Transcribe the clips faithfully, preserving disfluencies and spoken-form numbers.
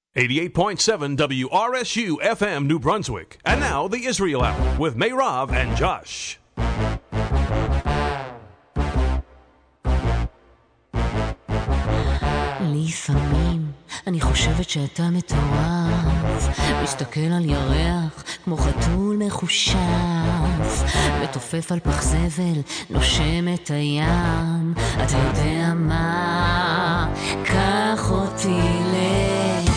eighty-eight point seven W R S U F M New Brunswick. And now the Israel Hour with Meirav and Josh. לפעמים אני חושבת שאתה מטורף, מסתכל על ירח כמו חתול מחושף, מתופף על פח זבל, נושם את הים. אתה יודע מה? קח אותי לשם.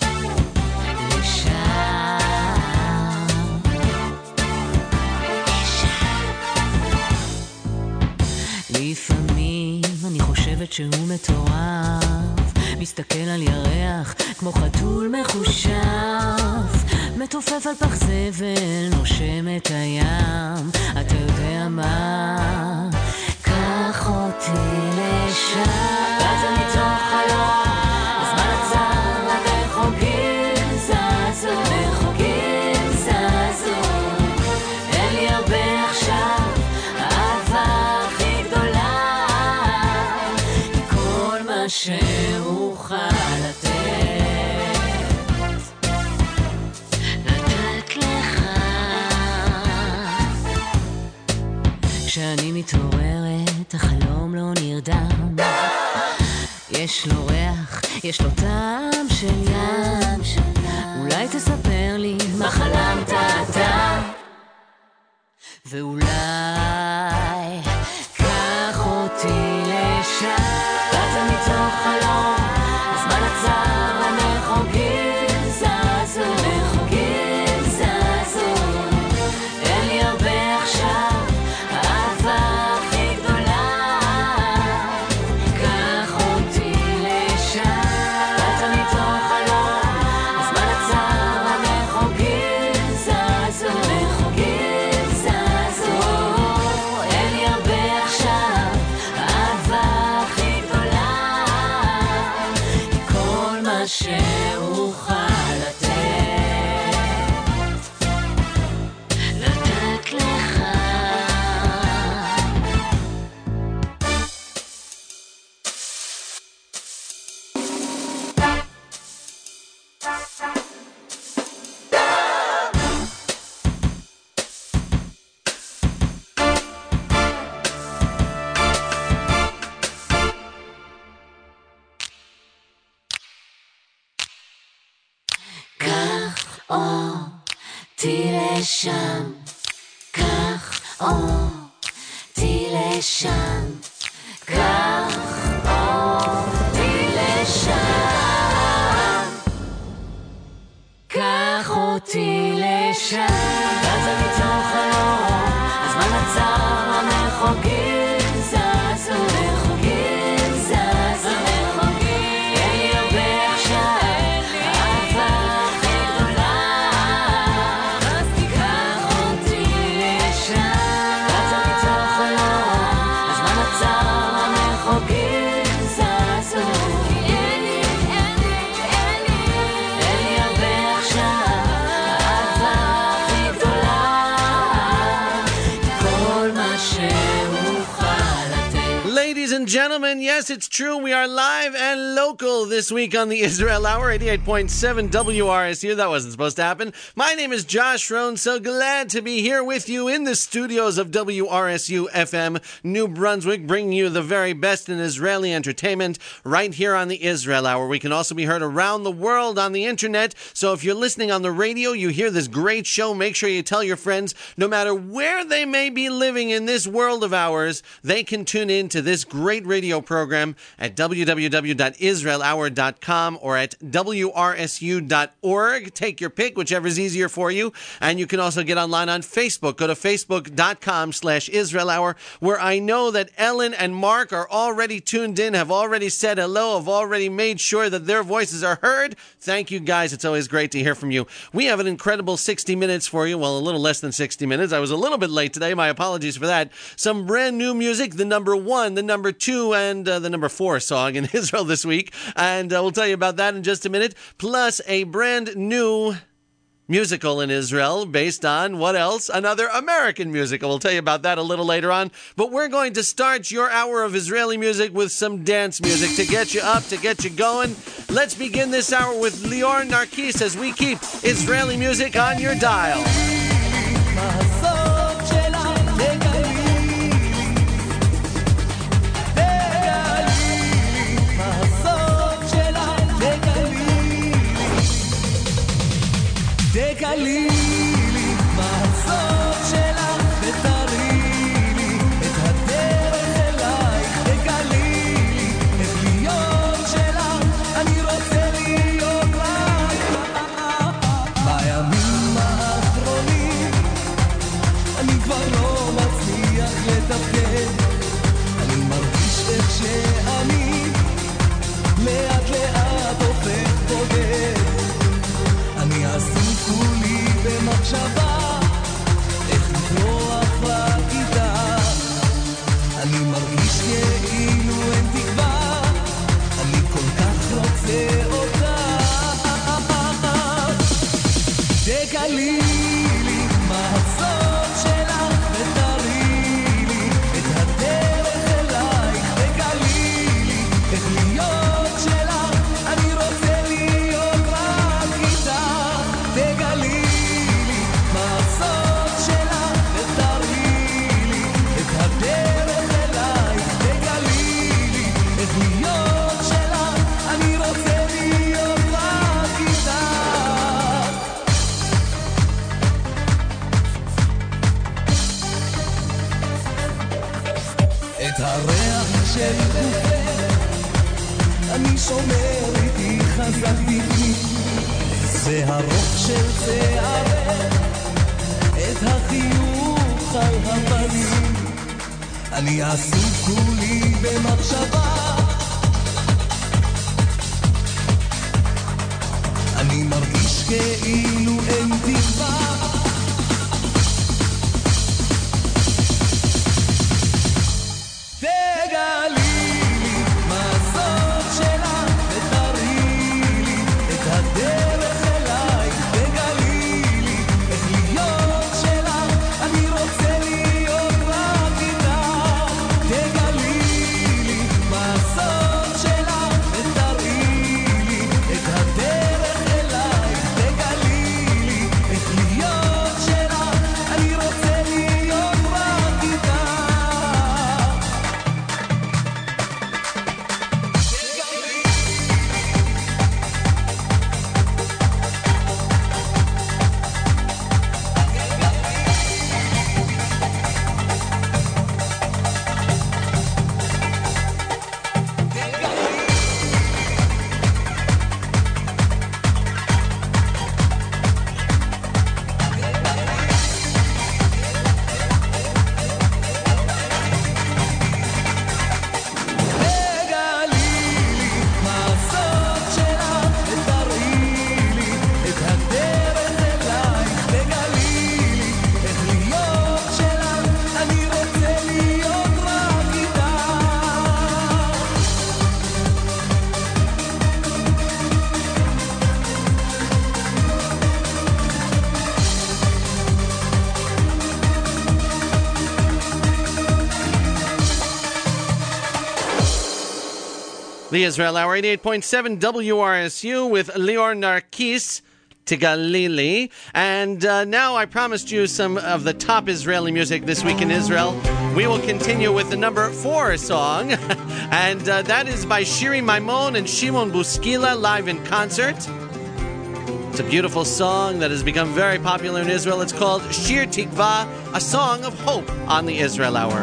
לפעמים אני חושבת שהוא מטורף, מסתכל על ירח כמו חתול מחושף, מתופף על פח זבל, נושם את הים. אתה יודע מה? קח אותי לשם. ואתה מתוך חלום, הזמן עצר, הרחוקים זזו, רחוקים זזו. אין לי הרבה עכשיו, האהבה הכי גדולה היא כל מה שאוכל לתת, לתת לך. כשאני מתעוררת החלום לא נרדם, יש לו ריח, יש לו טעם של ים. אולי תספר לי מה חלמת אתה, ואולי קח אותי לשם. ואתה מתוך חלום, הזמן עצר, המרחוקים זזו, רחוקים זזו. אין לי הרבה עכשיו, האהבה הכי גדולה, קח אותי לשם. ואתה מתוך חלום, הזמן עצר, המרחוקים זזו, רחוקים זזו. אין לי הרבה עכשיו, האהבה הכי גדולה היא כל מה שאוכל לתת, לתת לך. קח אותי לשם, קח אותי לשם, קח אותי לשם, קח אותי לשם. ואתה מתוך חלום, הזמן עצר, המרחוקים זזו, רחוקים זזו. אין לי הרבה עכשיו, האהבה הכי גדולה, אז תיקח אותי לשם. ואתה מתוך חלום, הזמן עצר, המרחוקים זזו. אין לי, אין לי, אין לי, אין לי הרבה עכשיו, האהבה הכי גדולה, כל מה שאוכל לתת. Ladies and gentlemen, yes, it's true. We are live and local this week on the Israel Hour, eighty-eight point seven W R S U. That wasn't supposed to happen. My name is Josh Rohn. So glad to be here with you in the studios of W R S U F M New Brunswick, bringing you the very best in Israeli entertainment right here on the Israel Hour. We can also be heard around the world on the internet. So if you're listening on the radio, you hear this great show, make sure you tell your friends, no matter where they may be living in this world of ours, they can tune in to this great radio program at w w w dot israel hour dot com or at w r s u dot org. Take your pick, whichever is easier for you. And you can also get online on Facebook. Go to facebook dot com slash Israel Hour, where I know that Ellen and Mark are already tuned in, have already said hello, have already made sure that their voices are heard. Thank you, guys. It's always great to hear from you. We have an incredible sixty minutes for you. Well, a little less than sixty minutes. I was a little bit late today. My apologies for that. Some brand new music, the number one, the number two, and uh, the number four song in Israel this week. And uh, we'll tell you about that in just a minute. Plus a brand new musical in Israel based on, what else? Another American musical. We'll tell you about that a little later on. But we're going to start your hour of Israeli music with some dance music to get you up, to get you going. Let's begin this hour with Lior Narkis as we keep Israeli music on your dial. תגלי לי מה הסוד שלך ותראי לי את הדרך אלייך תגלי לי איך להיות שלך אני רוצה להיות רק בימים האחרונים אני כבר לא מצליח לתפקד אני מרגיש איך שאני לאט לאט הופך בודד אני עסוק כולי במחשבה איך לברוח בכיתה אני מרגיש כאילו אין תקווה אני כל כך רוצה אותה תגלי לי מה הסוד שלך ותראי לי את הדרך אלייך תגלי לי איך להיות שלך אני רוצה להיות רק איתה תגלי לי מה הסוד שלך ותראי לי את הדרך אלייך תגלי לי איך להיות שלך אני רוצה להיות רק איתה את הריח של גופך אני שומר איתי חזק בפנים זה הרוח של שערך את החיוך על הפנים אני עסוק כולי במחשבה אני מרגיש כאילו אין תקווה תגלי לי מה הסוד שלך ותראי לי את הדרך אלייך תגלי לי איך להיות שלך אני רוצה להיות רק איתך תגלי לי מה הסוד שלך ותראי לי את הדרך אלייך תגלי לי איך להיות שלך אני רוצה להיות רק איתך The Israel Hour, eighty-eight point seven W R S U with Lior Narkis, Tigalili. And uh, now I promised you some of the top Israeli music this week in Israel. We will continue with the number four song, and uh, that is by Shiri Maimon and Shimon Buskila live in concert. It's a beautiful song that has become very popular in Israel. It's called Shir Tikva, a song of hope on the Israel Hour.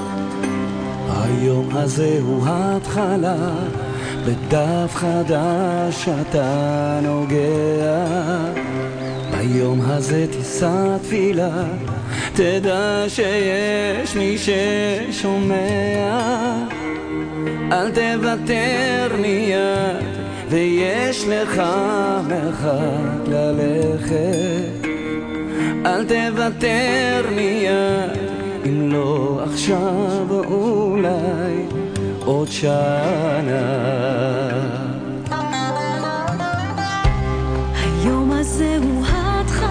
היום הזה הוא התחלה בדף חדש אתה נוגע ביום הזה תישא תפילה תדע שיש מי ששומע אל תוותר מיד ויש לך מרחק ללכת אל תוותר מיד אם לא עכשיו אולי עוד שנה היום הזה הוא התחלה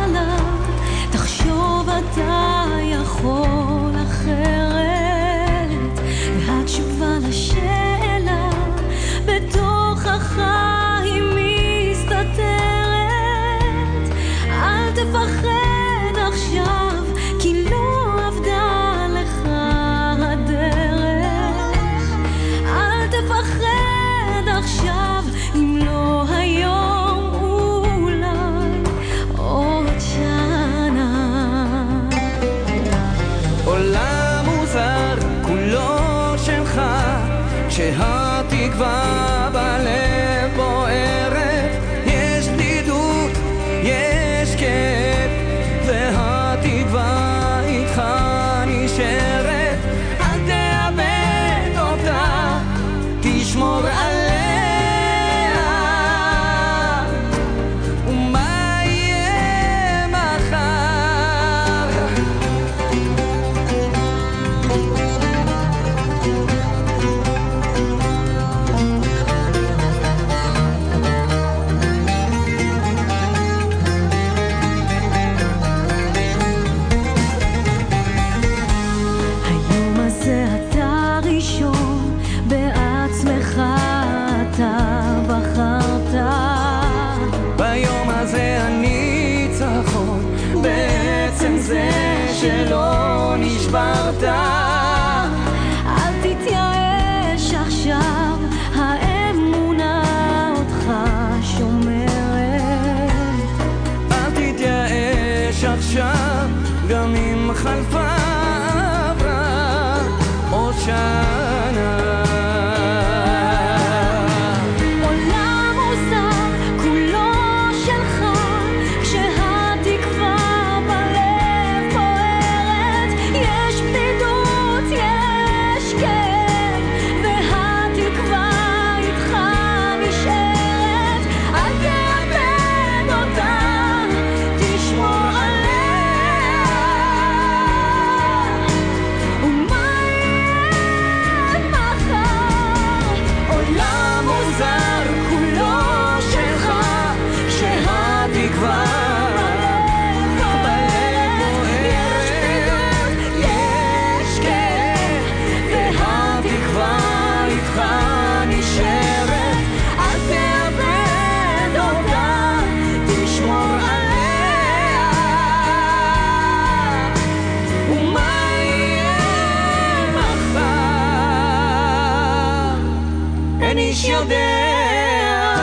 יודע.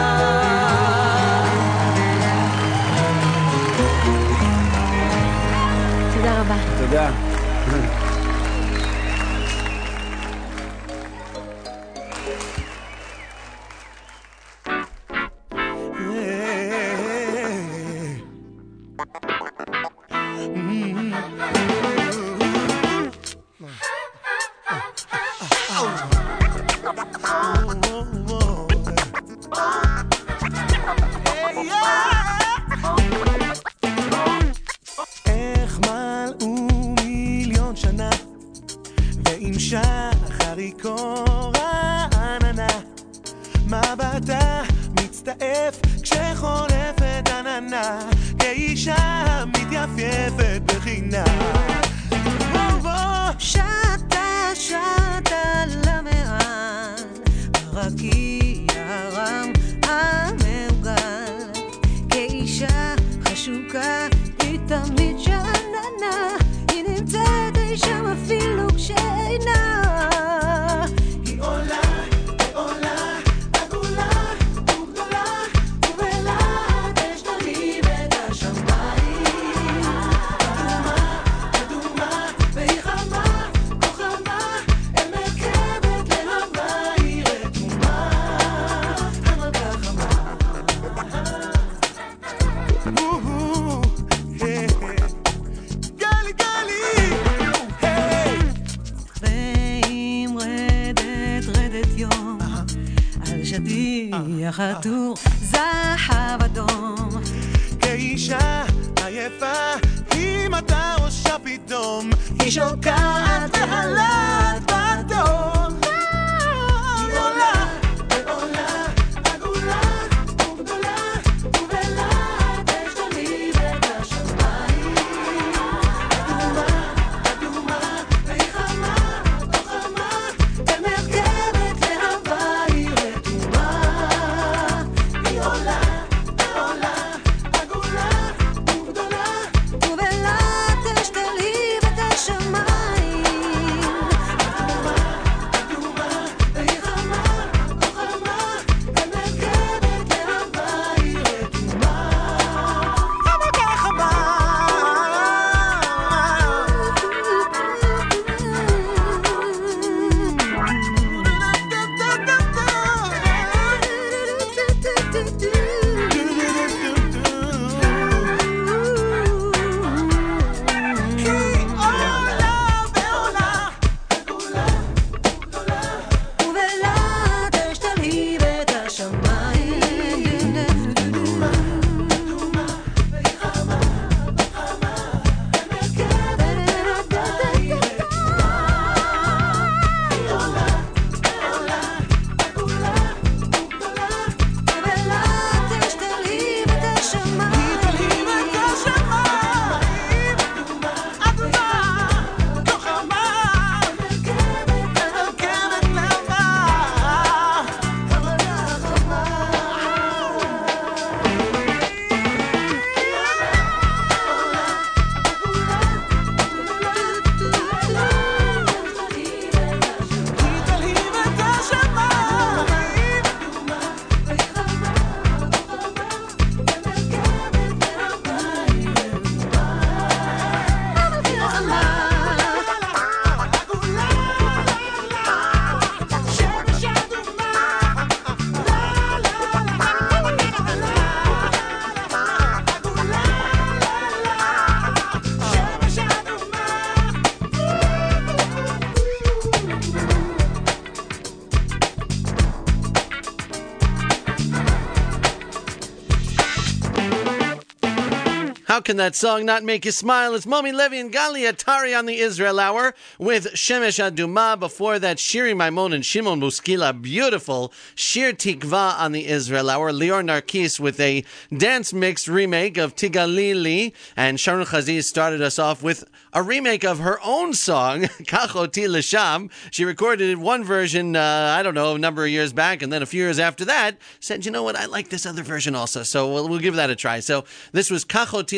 תודה רבה. תודה. איך מלאו מיליון שנה ועם שחר היא קורה עננה מבטה מצטעף כשחולפת עננה כאישה מתייפייפת בחינה שתה שתה למען הרקיע הרם המעוגל כאישה חשוקה היא תמיד שעננה היא נמצאת אי שם אפילו כשאינה היא עולה, היא עולה, עגולה וגדולה ובלעד אש תמיד את השמיים אדומה, אדומה והיא חמה, כה חמה אל מרכבת להבה היא רתומה המלכה חמה גלי גלי ואם רדת רדת יום על שטיח עטור זהב אדום כאישה עייפה היא מטה ראשה פתאום היא שוקעת בהלת בדום היא עולה ועולה עגולה וגדולה ובלעד אש תמיד את השמיים אדומה, אדומה והיא חמה, כה חמה אל מרכבת להבה היא רתומה היא עולה, עולה עגולה וגדולה ובלעד אש תליב את השמיים אדומה, אדומה והיא חמה, כה חמה אל מרכבת להבה היא רתומה המלכה חמה ובלעד אש תלהיב את השמיים אדומה והיא חמה, חמה אל מרכבת להבה היא רתומה היא עולה, עולה עגולה וגדולה ובלעד אש תלהיב את השמיים תלהיב את השמיים אדומה כה חמה מרכבת מרכבת להבה המלכה חמה היא תלהיב את השמיים How can that song not make you smile? It's Momi Levy and Gali Atari on the Israel Hour with Shemesh Aduma. Before that, Shiri Maimon and Shimon Buskila. Beautiful Shir Tikva on the Israel Hour. Lior Narkis with a dance mix remake of Tigalili. And Sharon Chaziz started us off with a remake of her own song, Kach Oti L'Sham. She recorded one version, uh, I don't know, a number of years back. And then a few years after that, said, you know what, I like this other version also. So we'll, we'll give that a try. So this was Kach Oti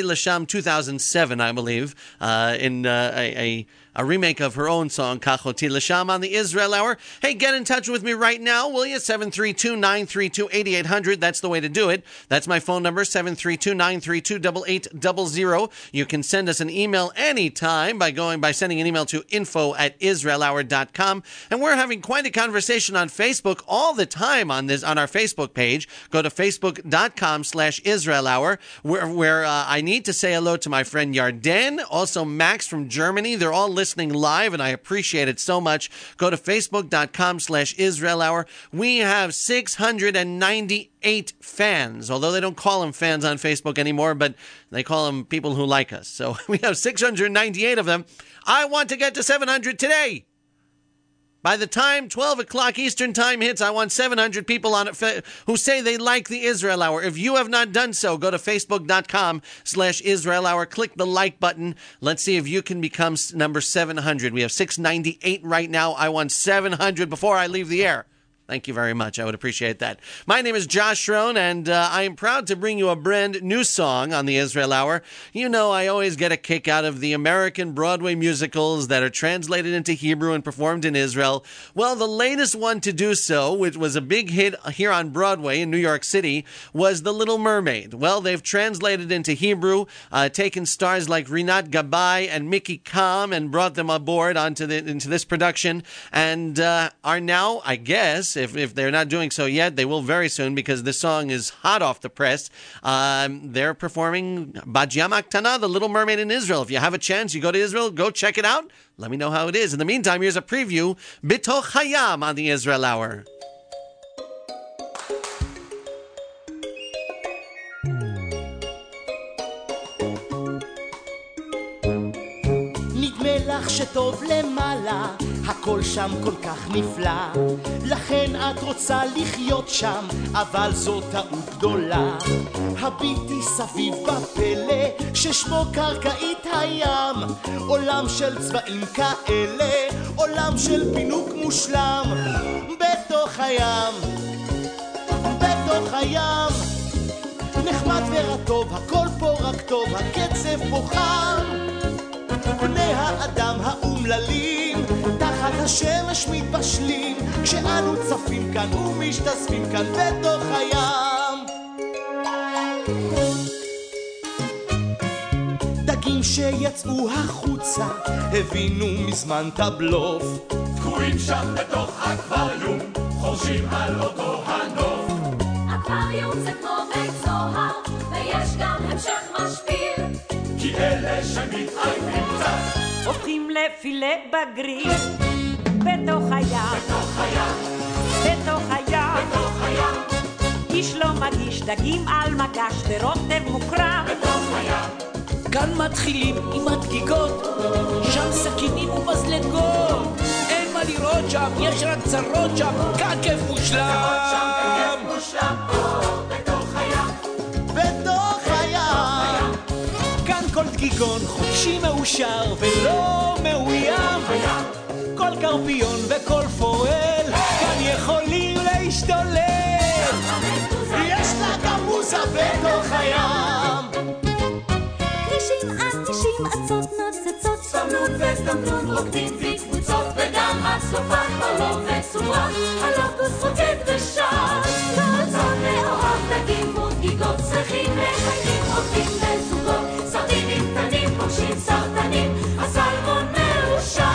Lasham two thousand seven, I believe, uh, in uh, a, a a remake of her own song, Kach Oti Lasham, on the Israel Hour. Hey, get in touch with me right now, will you? seven three two, nine three two, eight eight zero zero. That's the way to do it. That's my phone number, seven three two, nine three two, eight eight zero zero. You can send us an email anytime by going by sending an email to info at israel hour dot com. And we're having quite a conversation on Facebook all the time on this on our Facebook page. Go to facebook.com slash Israel Hour, where, where uh, I need to say hello to my friend Yarden, also Max from Germany. They're all listening live, and I appreciate it so much. Go to facebook.com slash Israel Hour. We have six hundred ninety-eight fans, although they don't call them fans on Facebook anymore, but they call them people who like us. So we have six hundred ninety-eight of them. I want to get to seven hundred today. By the time twelve o'clock Eastern Time hits, I want seven hundred people on it who say they like the Israel Hour. If you have not done so, go to facebook.com slash Israel Hour. Click the like button. Let's see if you can become number seven hundred. We have six ninety-eight right now. I want seven hundred before I leave the air. Thank you very much. I would appreciate that. My name is Josh Schroen, and uh, I am proud to bring you a brand new song on the Israel Hour. You know, I always get a kick out of the American Broadway musicals that are translated into Hebrew and performed in Israel. Well, the latest one to do so, which was a big hit here on Broadway in New York City, was The Little Mermaid. Well, they've translated into Hebrew, uh, taken stars like Rinat Gabay and Mickey Kam and brought them aboard onto the, into this production, and uh, are now, I guess, If, if they're not doing so yet, they will very soon, because this song is hot off the press. Um, they're performing Bat Yam Aktana, The Little Mermaid in Israel. If you have a chance, you go to Israel, go check it out. Let me know how it is. In the meantime, here's a preview, Bitoch Hayam on the Israel Hour. נדמה לך שטוב למעלה, הכל שם כל כך נפלא, לכן את רוצה לחיות שם, אבל זו טעות גדולה. הביטי סביב בפלא, ששמו קרקעית הים, עולם של צבעים כאלה, עולם של פינוק מושלם, בתוך הים, בתוך הים, נחמד ורטוב, הכל פה רק טוב, הקצב פה חם, בני האדם האומללים תחת השמש מתבשלים, כשאנו צפים כאן ומשתספים כאן בתוך הים. דגים שיצאו החוצה הבינו מזמן את הבלוף, תקועים שם בתוך אקווריום, חורשים על אותו הנוף. אקווריום זה כמו בית סוהר, ויש גם המשך משפיל, כי אלה שמתעייפים קצת הופכים לפילה בגריל בתוך הים, בתוך הים, בתוך הים, בתוך הים, איש לא מגיש דגים על מגש ורוטב מוקרם בתוך הים. כאן מתחילים עם הדגיגות, שם סכינים ומזלגות, אין מה לראות שם, יש רק צרות שם, ככף מושלם. מושלם פה בתוך הים, בתוך הים, כאן כל דגיגון חופשי מאושר ולא מאוים, כל קרפיון וכל פועל כאן יכולים להשתולל, יש לה גם מוזה בתוך הים. כרישים אדישים עצות נוצצות, סמנות וסתמנות רוקדים בקבוצות, וגם הצלופת מרלוב וצורות, הלוקוס רוקד ושר, רצון מאוהב דגים ודגיגות, צריכים מחייכים עובדים בזוגות, סרדינים קטנים פוגשים סרטנים, הסלמון מאושר.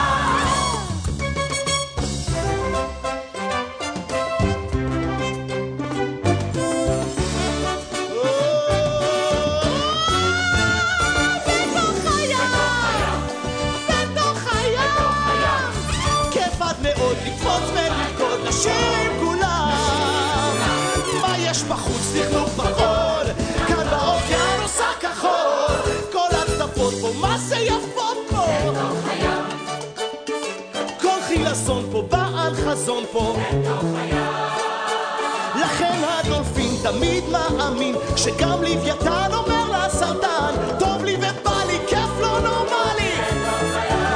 לשיר עם כולם, מה יש בחוץ תכנוך בחול, כאן באוקיינוס הכחול, כל הצדפות פה, מה זה יפות פה, בתוך הים, כל חילסון פה, בעל חזון פה, בתוך הים, לכן הדולפין תמיד מאמין, שגם לוויתן אומר לסרטן, טוב לי ובא לי, כיף לא נורמלי, בתוך הים.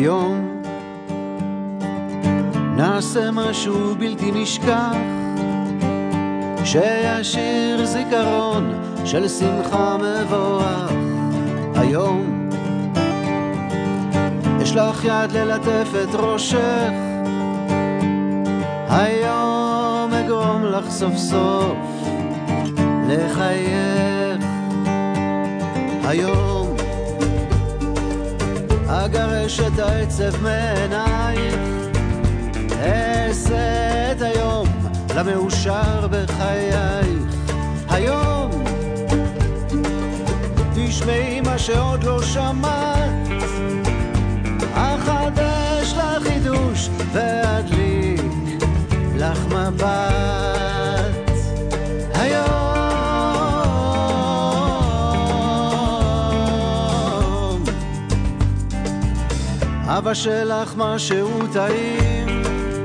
היום נעשה משהו בלתי נשכח, שישיר זיכרון של שמחה מבורך. היום אשלח יד ללטף את ראשך, היום אגרום לך סוף סוף לחייך. היום אגרש את העצב מעינייך, אעשה את היום למאושר בחייך. היום תשמעי מה שעוד לא שמעת, אחדש לך חידוש ואדליק לך מבט. היום אבא שלך משהו טעים,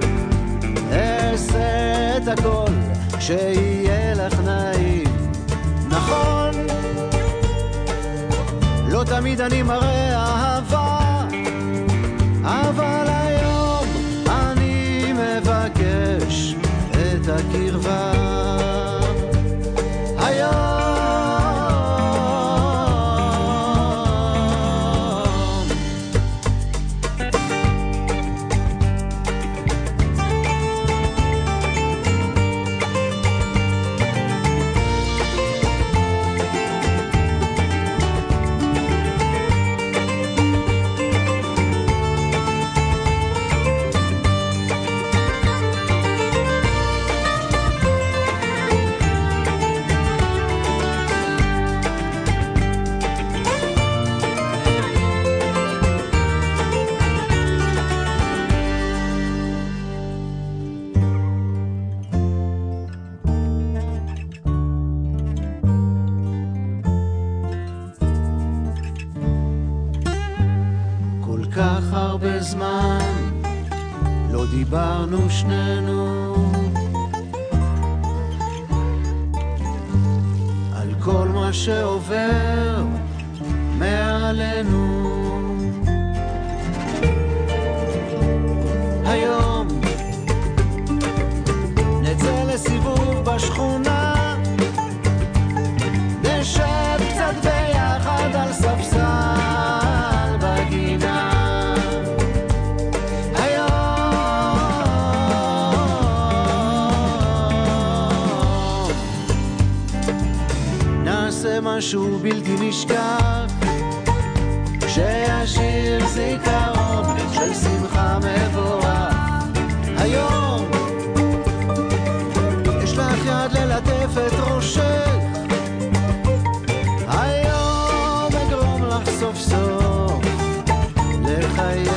אעשה את הכל שיהיה לך נעים. נכון, לא תמיד אני מראה אהבה, אבל היום אני מבקש את הקרבה. היום דיברנו שנינו על כל מה שעובר מעלינו. היום נצא לסיבוב בשכונה, נשב קצת ביחד על ספסל בגינה. משהו בלתי נשכח, שישיר זיכרון של שמחה מבורך. היום יש לך יד ללטף את ראשך, היום אגרום לך סוף סוף לחייך.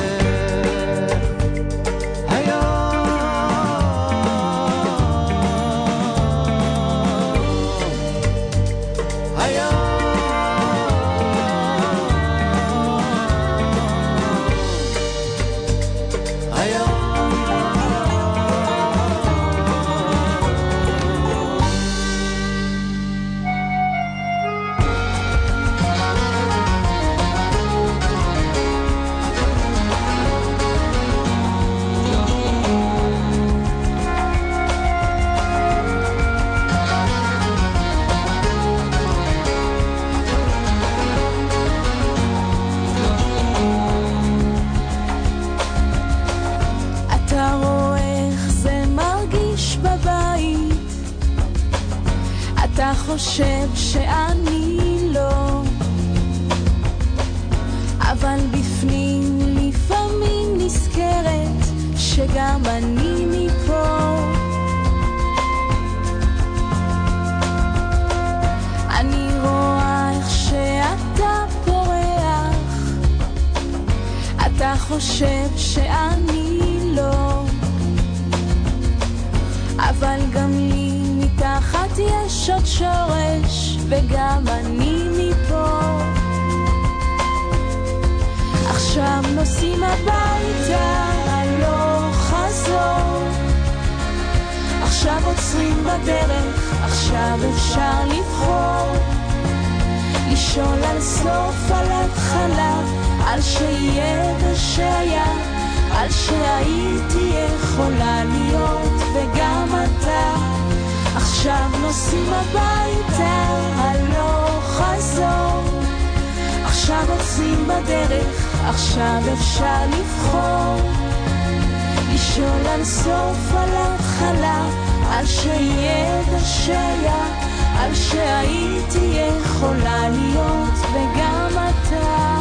חושב שאני לא, אבל בפנים לפעמים נזכרת שגם אני מפה. אני רואה איך שאתה פורח, אתה חושב שאני לא, אבל גם לי מתחת יש עוד שורש וגם אני מפה. עכשיו נוסעים הביתה לא חזור, עכשיו עוצרים בדרך, עכשיו אפשר לבחור, לשאול על סוף, על התחלה, על שיהיה ושהיה, על שהייתי יכולה להיות וגם אתה. עכשיו נוסעים הביתה, הלוך חזור, עכשיו עוצרים בדרך, עכשיו אפשר לבחור, לשאול על סוף, על התחלה, על שיהיה ושהיה, על שהייתי יכולה להיות וגם אתה.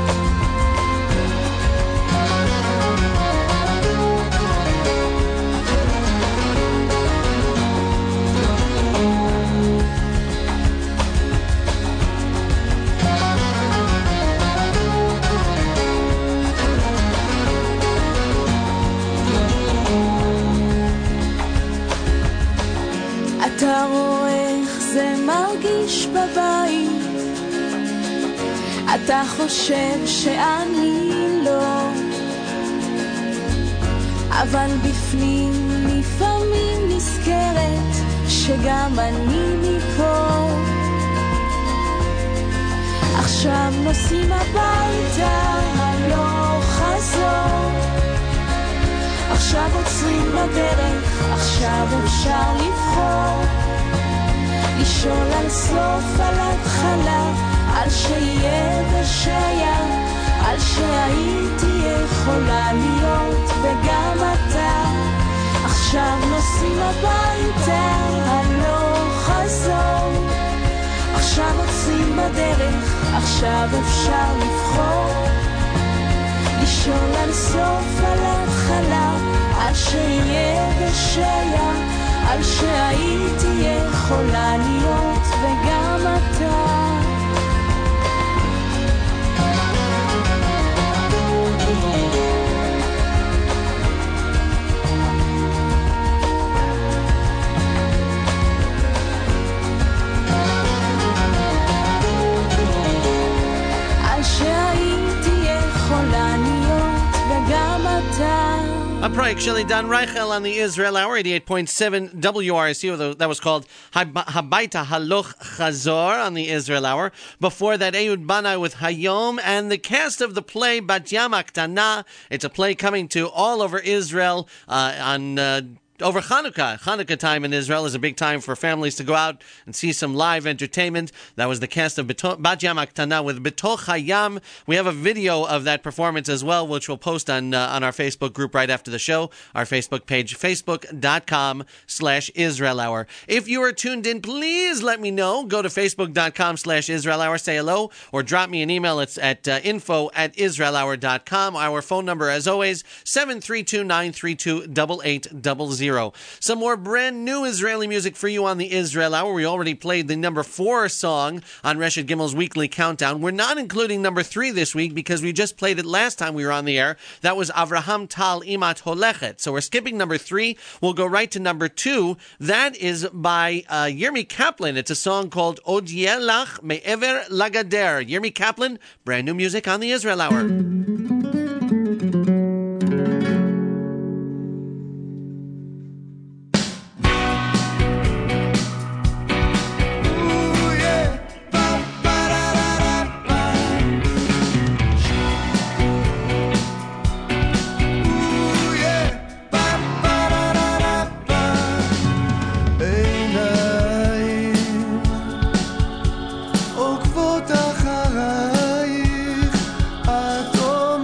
אתה רואה איך זה מרגיש בבית, אתה חושב שאני לא, אבל בפנים לפעמים נזכרת שגם אני מפה. עכשיו נוסעים הביתה, הלוך חזור, עכשיו עוצרים בדרך, עכשיו אפשר לבחור, לשאול על סוף, על התחלה, על שיהיה ושהיה, על שהייתי יכולה להיות וגם אתה. עכשיו נוסעים הביתה, הלוך חזור, עכשיו עוצרים בדרך, עכשיו אפשר לבחור, לשאול על סוף, על התחלה, על שיהיה ושהיה, על שהייתי יכולה להיות וגם אתה. על שהייתי יכולה להיות וגם אתה. A project Shelley Dan Reichel on the Israel Hour, eighty-eight point seven W R S U. That was called Habaita Haloch Chazor on the Israel Hour. Before that, Ehud Banai with Hayom, and the cast of the play Bat Yam Aktana. It's a play coming to all over Israel uh, on... Uh, over Hanukkah. Hanukkah time in Israel is a big time for families to go out and see some live entertainment. That was the cast of Bat Yam Aktana with Betoch Hayam. We have a video of that performance as well, which we'll post on uh, on our Facebook group right after the show. Our Facebook page, facebook.com slash Israel Hour. If you are tuned in, please let me know. Go to facebook.com slash Israel Hour, say hello, or drop me an email. It's at uh, info at israel hour dot com. Our phone number, as always, seven three two, nine three two, eight eight zero zero. Some more brand new Israeli music for you on the Israel Hour. We already played the number four song on Reshet Gimmel's weekly countdown. We're not including number three this week because we just played it last time we were on the air. That was Avraham Tal Imat Holechet. So we're skipping number three. We'll go right to number two. That is by uh, Yirmi Kaplan. It's a song called Od Yelach Me'ever Lagader. Yirmi Kaplan, brand new music on the Israel Hour. עוקבות אחרייך, את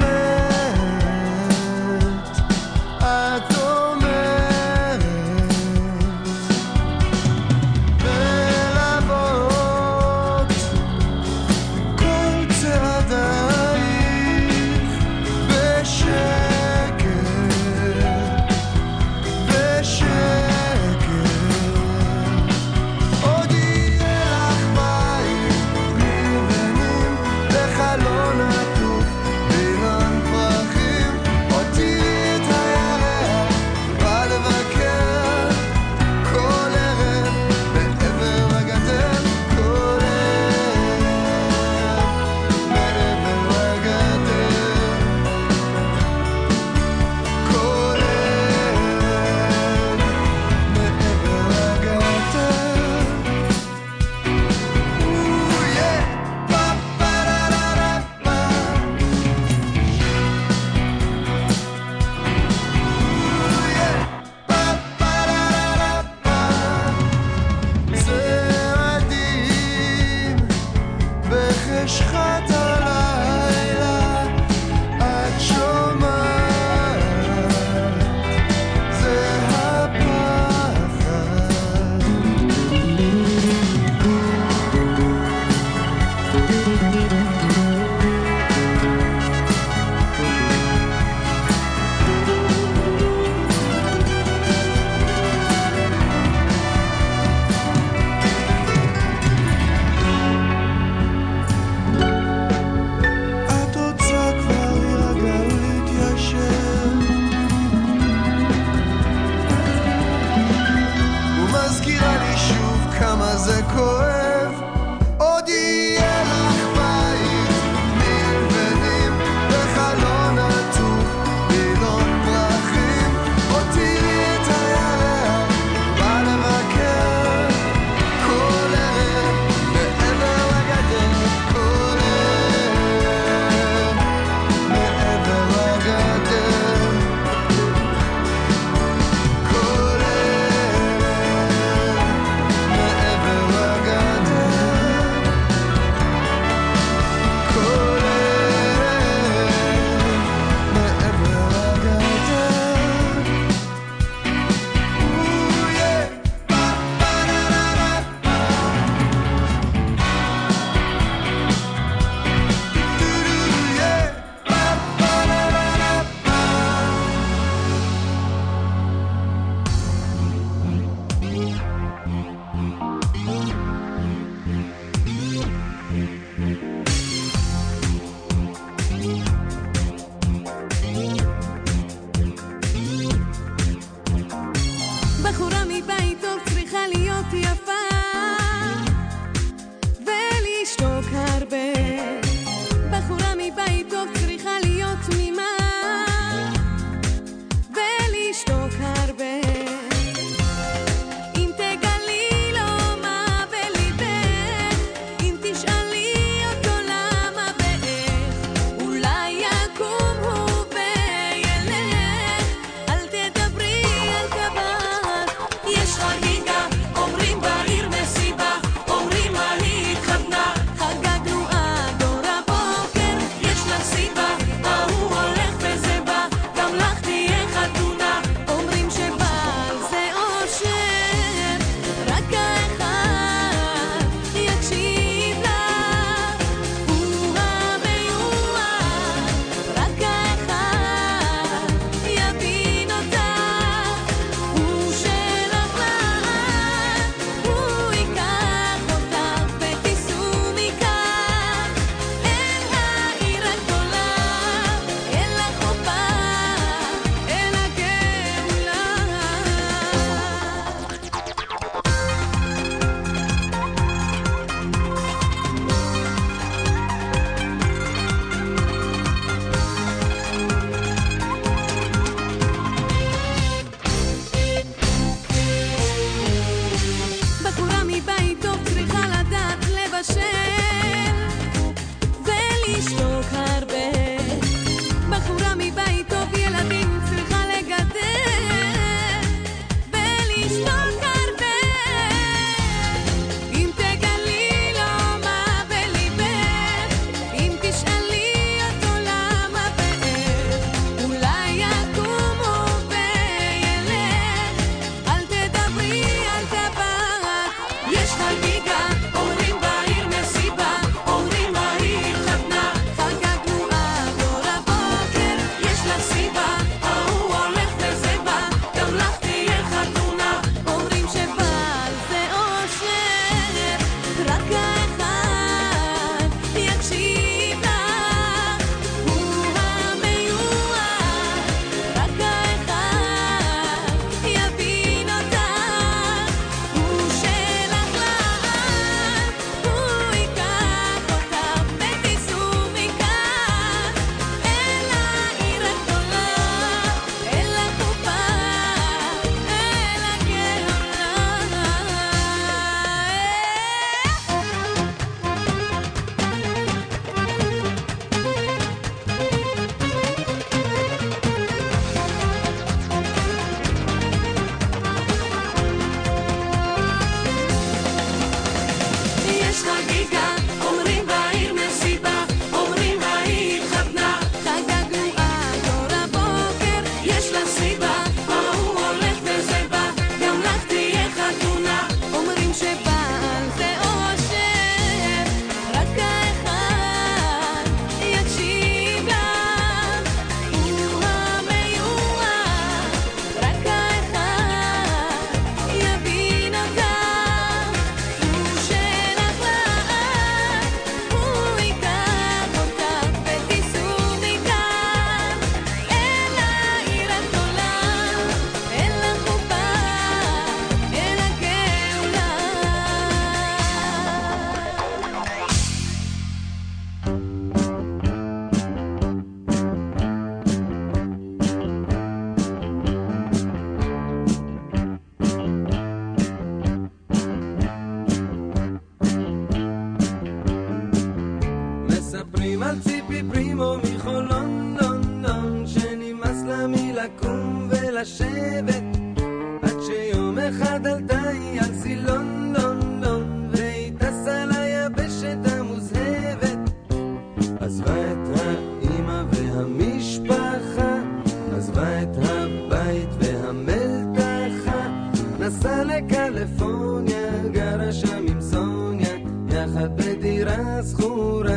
על ציפי פרימו מחולון, לון, לון, שנמאס לה מלקום ולשבת, עד שיום אחד עלתה היא על סילון, לון, לון, והיא טסה ליבשת המוזהבת. עזבה את האמא והמשפחה, עזבה את הבית והמלתחה, נסעה לקליפורניה, גרה שם עם סוניה, יחד בדירה זכורה.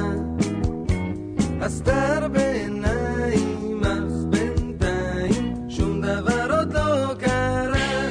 עשתה הרבה עיניים, אך בינתיים שום דבר עוד לא קרה.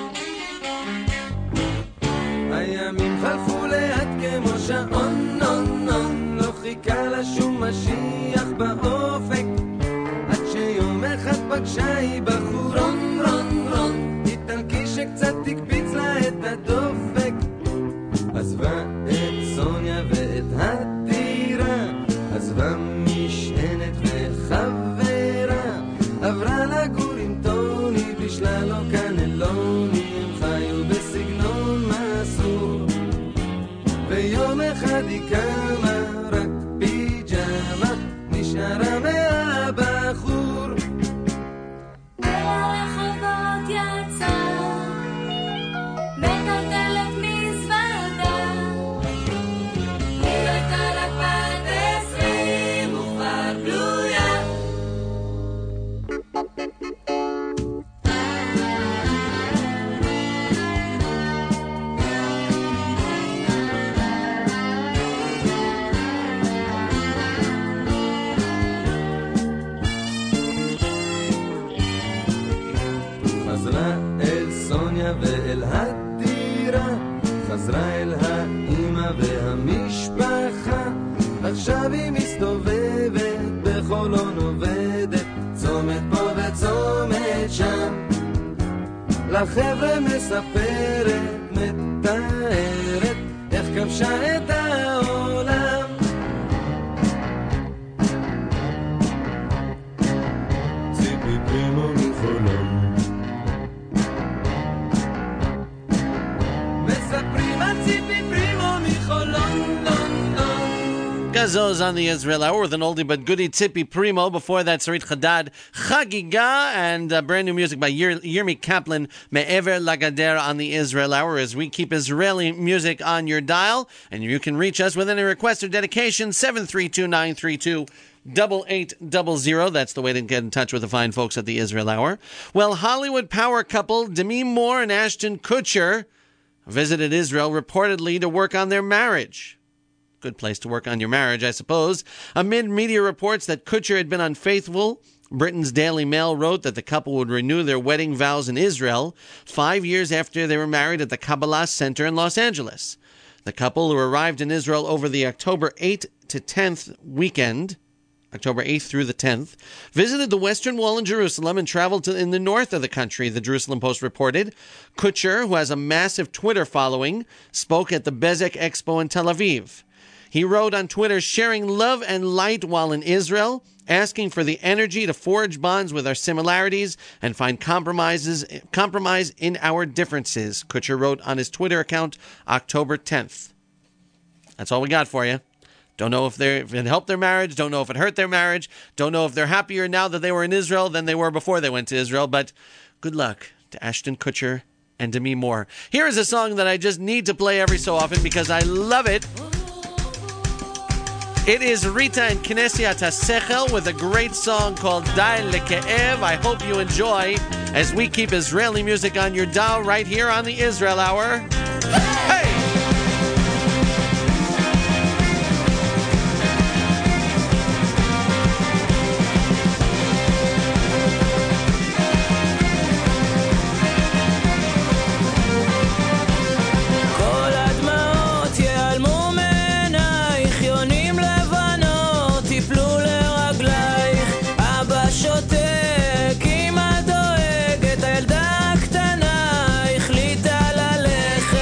הימים חלפו לאט כמו שעון, נון, נון, לא חיכה לה שום משיח באופק, עד שיום אחד פגשה היא בחור רון, רון, רון, איטלקי שקצת תקפיץ לה את הדופק. עזבה את סוניה ואת הדירה, עזבה משענת וחברה, עברה לגור עם טוני, בשלה לו קנלוני, הם חיו בסגנון מסור. ויום אחד היא קמה, רק פיג'מה נשארה מהבחור. אל הרחובות יצא, מטלטלת מזוודה, היא לא הייתה רק בת עשרים וכבר גלויה. חזרה אל סוניה ואל הדירה, חזרה אל האמא והמשפחה, עכשיו היא מסתובבת בחולון, עובדת צומת פה וצומת שם, לחבר'ה מספרת, מתארת איך כבשה את העולם. ציפי פרימו מחולון, מספרים על ציפי פרימו מחולון, לון, לון. Gazos on the Israel Hour with an oldie but goodie, Tzipi Primo. Before that, Sarit Haddad, Chagiga, and uh, brand new music by Yir- Yirmi Kaplan, Me'ever Lagader on the Israel Hour, as we keep Israeli music on your dial. And you can reach us with any request or dedication, seven three two, nine three two, double eight double zero. That's the way to get in touch with the fine folks at the Israel Hour. Well, Hollywood power couple Demi Moore and Ashton Kutcher visited Israel reportedly to work on their marriage. Good place to work on your marriage, I suppose. Amid media reports that Kutcher had been unfaithful, Britain's Daily Mail wrote that the couple would renew their wedding vows in Israel five years after they were married at the Kabbalah Center in Los Angeles. The couple, who arrived in Israel over the October eighth to tenth weekend, October eighth through the tenth, visited the Western Wall in Jerusalem and traveled to in the north of the country, the Jerusalem Post reported. Kutcher, who has a massive Twitter following, spoke at the Bezek Expo in Tel Aviv. He wrote on Twitter, sharing love and light while in Israel, asking for the energy to forge bonds with our similarities and find compromises, compromise in our differences, Kutcher wrote on his Twitter account October tenth. That's all we got for you. Don't know if, they, if it helped their marriage, don't know if it hurt their marriage, don't know if they're happier now that they were in Israel than they were before they went to Israel, but good luck to Ashton Kutcher and Demi Moore. Here is a song that I just need to play every so often because I love it. It is Rita and Knesiat HaSechel with a great song called Dai Leke'ev. I hope you enjoy as we keep Israeli music on your dial right here on the Israel Hour. Hey! שותק, אמא דואגת, הילדה הקטנה החליטה ללכת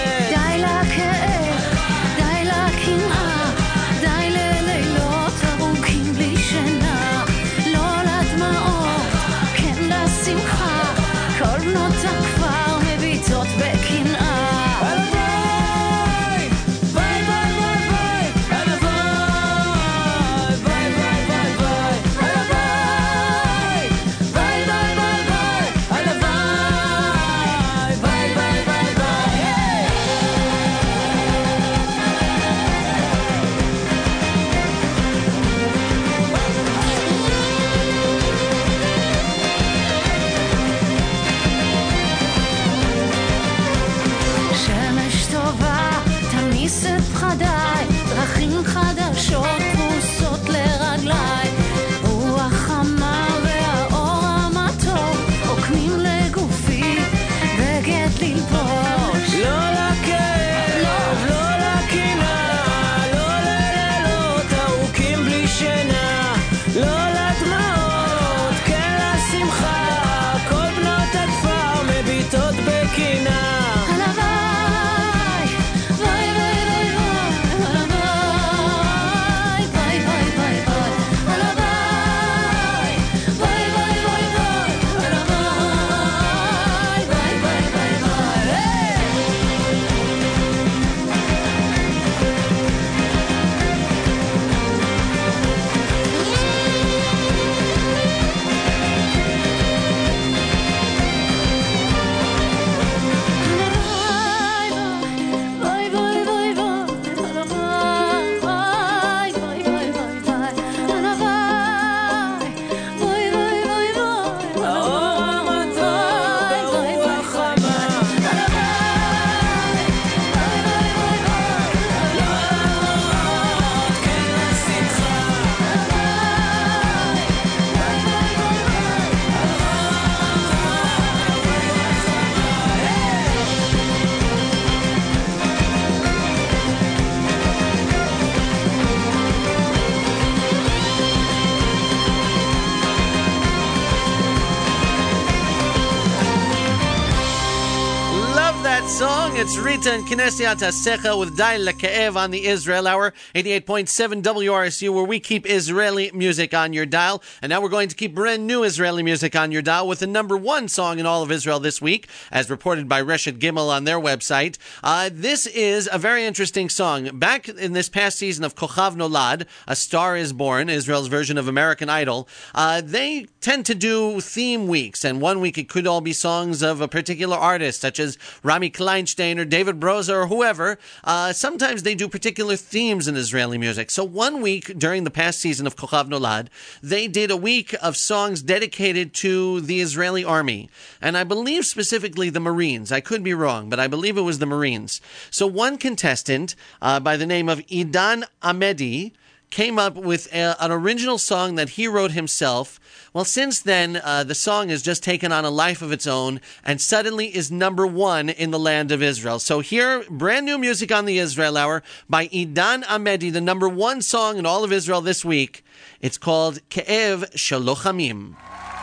song. It's Rita and Kinesiat Asecha with Dai Leke'ev on the Israel Hour, eighty-eight point seven W R S U, where we keep Israeli music on your dial. And now we're going to keep brand new Israeli music on your dial with the number one song in all of Israel this week, as reported by Reshet Gimel on their website. Uh, this is a very interesting song. Back in this past season of Kochav Nolad, A Star is Born, Israel's version of American Idol, uh, they tend to do theme weeks. And one week it could all be songs of a particular artist, such as Rami Kleinstein or David Broza or whoever. Uh, sometimes they do particular themes in Israeli music. So one week during the past season of Kochav Nolad, they did a week of songs dedicated to the Israeli army. And I believe specifically the Marines. I could be wrong, but I believe it was the Marines. So one contestant uh, by the name of Idan Amedi came up with a, an original song that he wrote himself. Well, since then, uh, the song has just taken on a life of its own and suddenly is number one in the land of Israel. So here, brand new music on the Israel Hour by Idan Amedi, the number one song in all of Israel this week. It's called Ke'ev Shel Lochamim.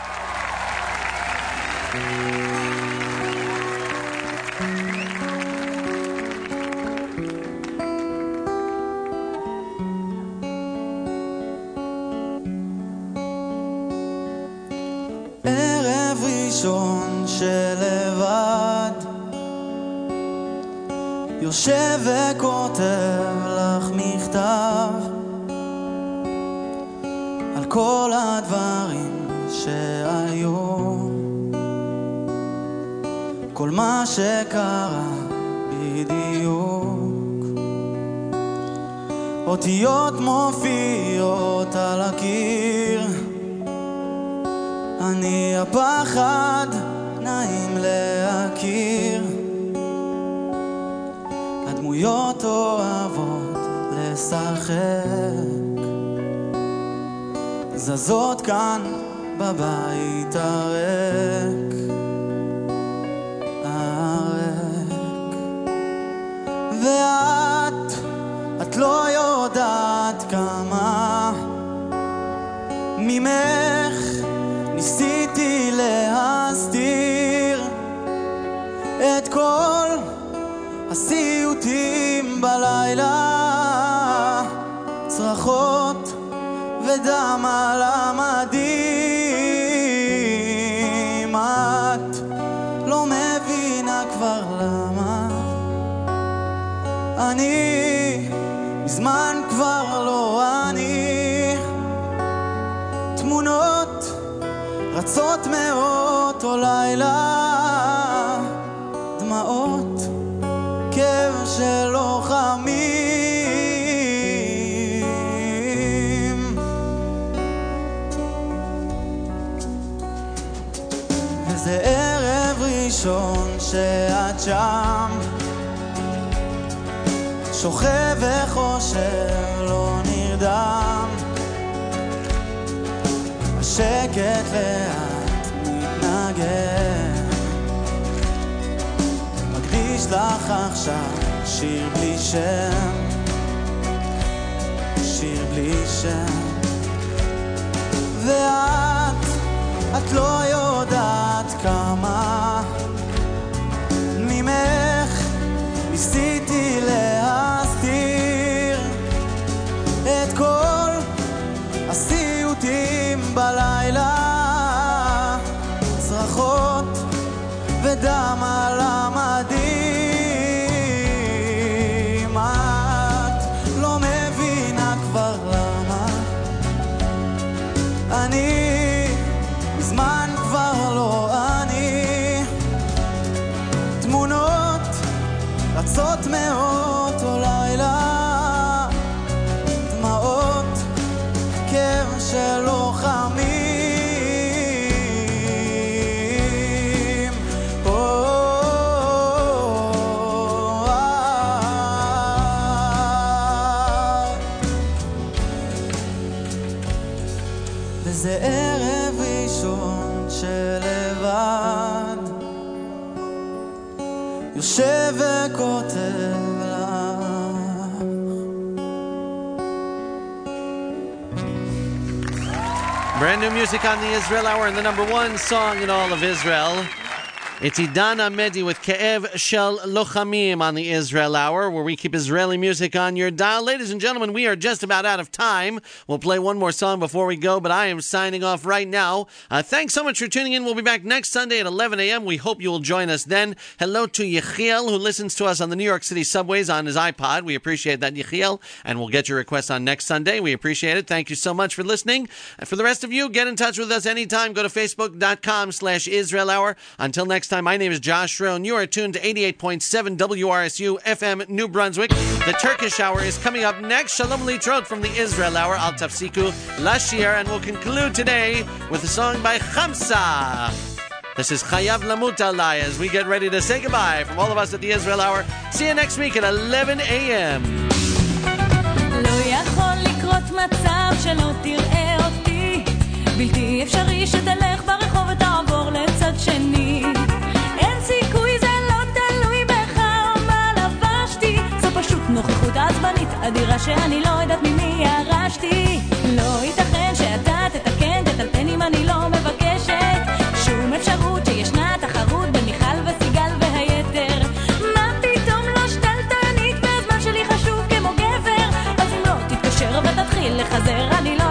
ערב ראשון שלבד יושב וכותב לך מכתב על כל הדברים שהיו, כל מה שקרה בדיוק, אותיות מופיעות על הקיר, אני הפחד נעים להכיר, הדמויות אוהבות לשחק, זזות כאן בבית הריק, הריק, ואת, את לא יודעת כמה ממך ניסיתי להסתיר את כל הסיוטים בלילה, צרחות ודם על המדים, את לא מבינה כבר למה אני מזמן כבר לא אני, תמונות רצות מאותו לילה, דמעות כאב של לוחמים, וזה ערב ראשון שאת שם שוכב וחושב לא נרדם, השקט לאט מתנגן, מקדיש לך עכשיו שיר בלי שם, שיר בלי שם, ואת, את לא יודעת כמה ממך ניסיתי להסתיר את כל הסיוטים בלילה, צרחות ודם על המדים, את לא מבינה כבר למה אני מזמן כבר לא אני, תמונות רצות מאותו לילה, דמעות כאב של לוחמים, או וזה ערב ראשון שלבד יושב וכותב Brand new music on the Israel Hour and the number one song in all of Israel. It's Idan Ahmedi with Ke'ev Shel Lochamim on the Israel Hour, where we keep Israeli music on your dial. Ladies and gentlemen, we are just about out of time. We'll play one more song before we go, but I am signing off right now. Uh, thanks so much for tuning in. We'll be back next Sunday at eleven a.m. We hope you will join us then. Hello to Yechiel, who listens to us on the New York City subways on his iPod. We appreciate that, Yechiel, and we'll get your requests on next Sunday. We appreciate it. Thank you so much for listening. And for the rest of you, get in touch with us anytime. Go to facebook.com slash Israel Hour. Until next time, my name is Josh Rohn. You are tuned to eighty-eight point seven W R S U F M New Brunswick. The Turkish Hour is coming up next. Shalom Litrot from the Israel Hour. Al Tafsiku Lashir. And we'll conclude today with a song by Chamsa. This is Chayav Lamut Alai as we get ready to say goodbye from all of us at the Israel Hour. See you next week at eleven a.m. לא יכול לקרות מצב שלא תראה אותי, בלתי אפשרי שתלך ברחוב ותעבור לצד שני. אין סיכוי, זה לא תלוי בך או מה לבשתי, זו פשוט נוכחות עצבנית אדירה שאני לא יודעת ממי ירשתי. לא ייתכן שאתה תתקן, תטלטן אם אני לא מבקשת שום אפשרות שישנה תחרות בין מיכל וסיגל והיתר. מה פתאום לא שתלטנית והזמן שלי חשוב כמו גבר, אז אם לא תתקשר ותתחיל לחזר אני לא